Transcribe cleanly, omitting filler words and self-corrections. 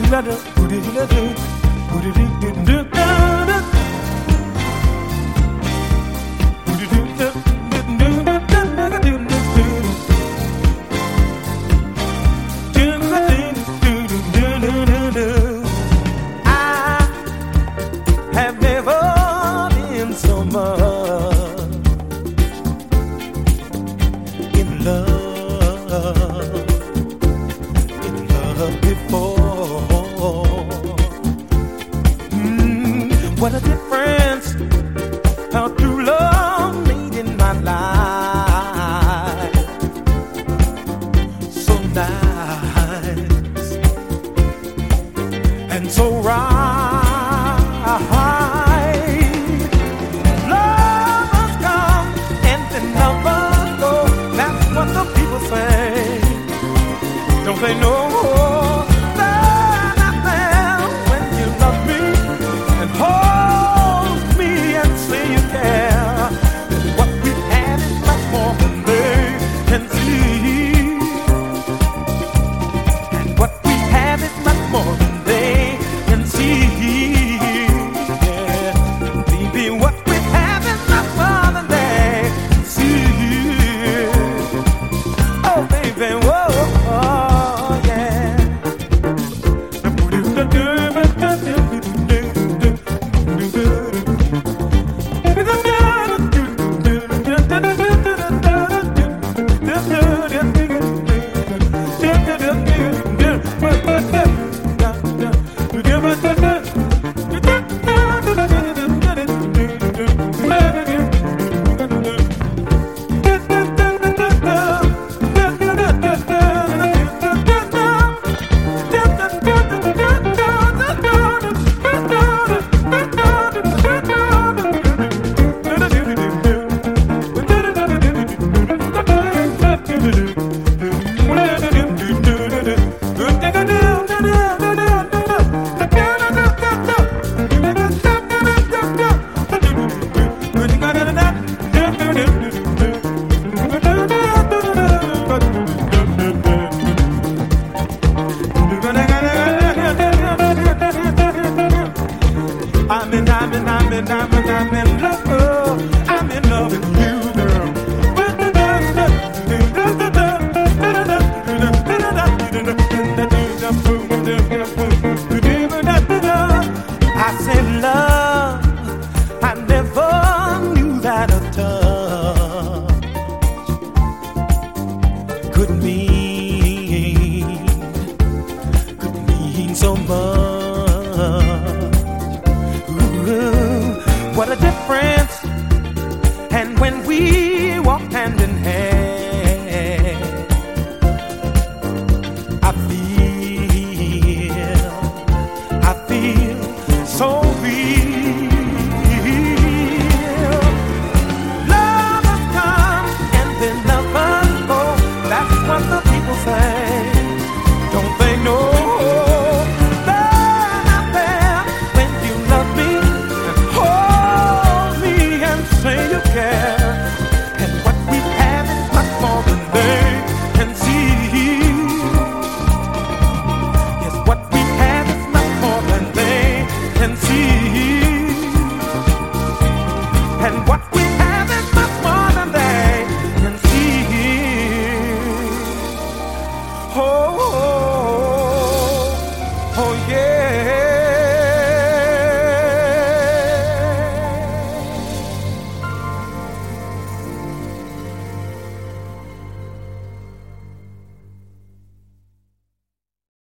have never been so much in love before. What a difference how true love made in my life. So nice and so right. Lovers come and then lovers go. That's what the people say. Don't they know that I'm there when you love me and hold me and say you care? What we have is much more than they can see. And what we have is much more than they can see. Yeah, baby, what we have is much more than they can see. Oh, baby, whoa, oh, yeah. I'm in love with you, girl. I said love, I never knew that a touch could mean so much. What a difference. And when we walk hand in hand, I feel so real. Lovers come and then lovers go. That's what the people say. Don't they know? And what we have is much more than they can see. Yes, what we have is much more than they can see. And what we have is much more than they can see. Oh, oh, oh, yeah.